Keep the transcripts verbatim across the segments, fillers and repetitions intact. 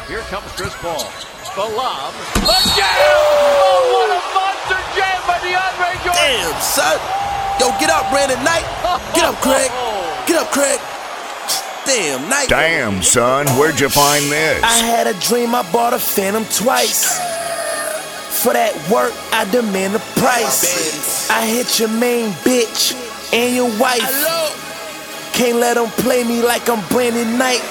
Here comes Chris Paul. The lob. The jam! Oh, what a monster jam by DeAndre Jordan! Damn, son. Yo, get up, Brandon Knight. Get up, Craig. Get up, Craig. Damn, Knight. Damn, son. Where'd you find this? I had a dream I bought a Phantom twice. For that work, I demand a price. I hit your main bitch and your wife. Can't let them play me like I'm Brandon Knight.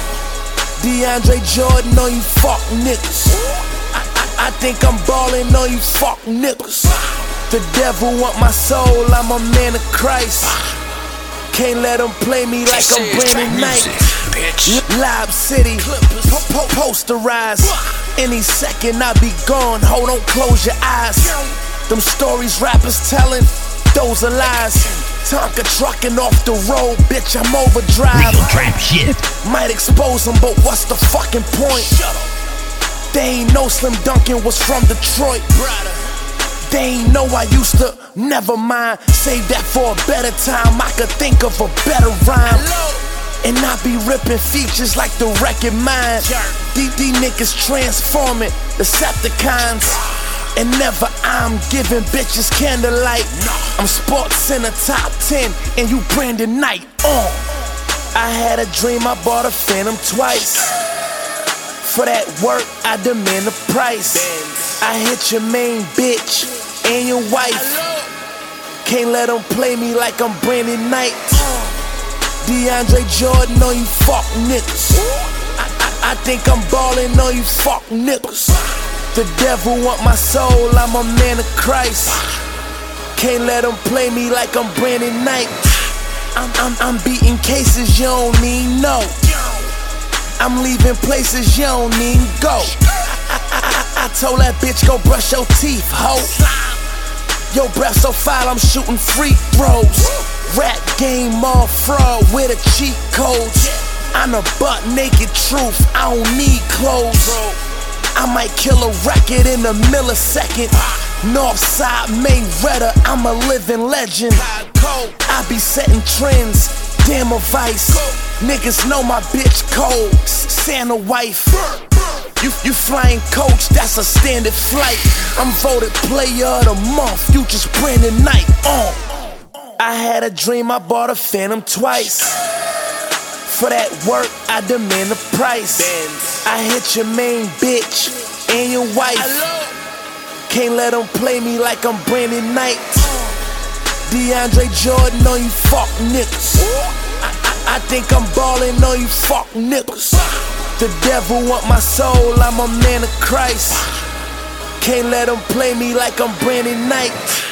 DeAndre Jordan on you fuck niggas. I, I, I think I'm ballin' on you fuck niggas. The devil want my soul, I'm a man of Christ. Can't let them play me like I'm Brandon Knight. Lob City, po po posterized. Any second I be gone, hold on, close your eyes. Them stories rappers telling, those are lies. Tonka trucking off the road, bitch, I'm overdrive. Real trap shit. Might expose them, but what's the fucking point? They ain't know Slim Duncan was from Detroit. They ain't know I used to, never mind. Save that for a better time, I could think of a better rhyme. And I be ripping features like the Wreck-It Mind. These niggas transforming, Decepticons. And never I'm giving bitches candlelight. I'm sports in the top ten, and you Brandon Knight. Uh. I had a dream I bought a Phantom twice. For that work, I demand a price. I hit your main bitch and your wife. Can't let them play me like I'm Brandon Knight. DeAndre Jordan on you fuck niggas. I, I, I think I'm ballin' on you fuck niggas. The devil want my soul, I'm a man of Christ. Can't let them play me like I'm Brandon Knight. I'm, I'm, I'm beating cases you don't need no. I'm leaving places you don't need go. I, I, I, I told that bitch go brush your teeth, ho. Your breath so foul, I'm shooting free throws. Rap game all fraud with a cheat code. I'm a butt naked truth, I don't need clothes. I might kill a record in a millisecond. Northside Mayweather, I'm a living legend. I be setting trends, damn a vice. Niggas know my bitch cold, Santa wife. You, you flying coach, that's a standard flight. I'm voted player of the month, you just Brandon Knight. Uh. I had a dream I bought a Phantom twice. For that work, I demand a price. I hit your main bitch and your wife. Can't let them play me like I'm Brandon Knight. DeAndre Jordan on you fuck niggas. I, I, I think I'm ballin' on you fuck niggas. The devil want my soul, I'm a man of Christ. Can't let them play me like I'm Brandon Knight.